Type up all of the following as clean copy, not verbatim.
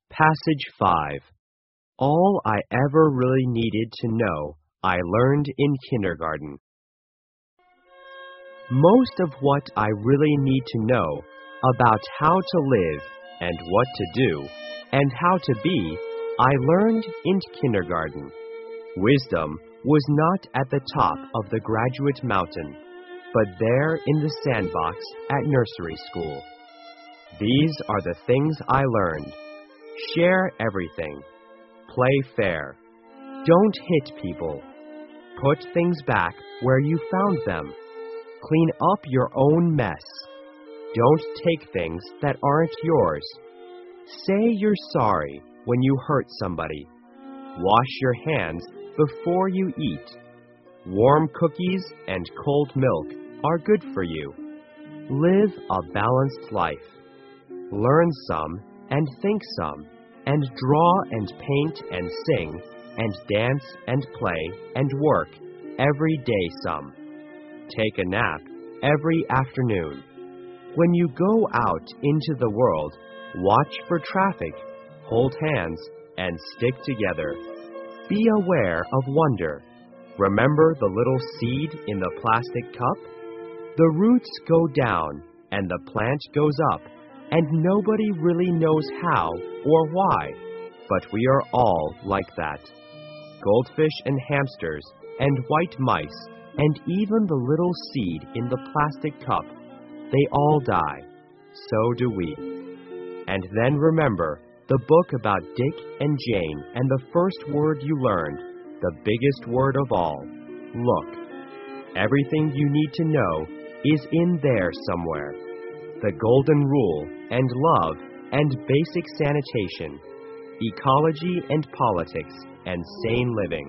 Passage 5. All I ever really needed to know, I learned in kindergarten. Most of what I really need to know about how to live and what to do and how to be, I learned in kindergarten. Wisdom was not at the top of the graduate mountain, but there in the sandbox at nursery school. These are the things I learned. Share everything. Play fair. Don't hit people. Put things back where you found them. Clean up your own mess. Don't take things that aren't yours. Say you're sorry when you hurt somebody. Wash your hands before you eat. Warm cookies and cold milk are good for you. Live a balanced life. Learn some and think some, and draw and paint and sing, and dance and play and work every day some. Take a nap every afternoon. When you go out into the world, watch for traffic, hold hands, and stick together. Be aware of wonder. Remember the little seed in the plastic cup? The roots go down, and the plant goes up, and nobody really knows how or why, but we are all like that. Goldfish and hamsters, and white mice, and even the little seed in the plastic cup, they all die. So do we. And then remember the book about Dick and Jane and the first word you learned, the biggest word of all, look. Everything you need to know is in there somewhere. The golden rule and love and basic sanitation, ecology and politics and sane living.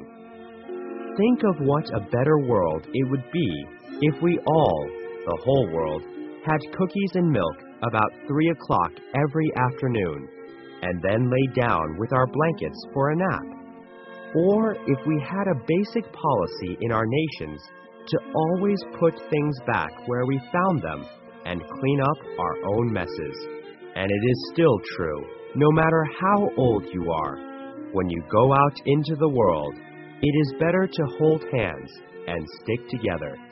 Think of what a better world it would be if we all, the whole world, had cookies and milk about 3 o'clock every afternoon, and then lay down with our blankets for a nap. Or if we had a basic policy in our nations to always put things back where we found them and clean up our own messes. And it is still true, no matter how old you are. When you go out into the world, it is better to hold hands and stick together.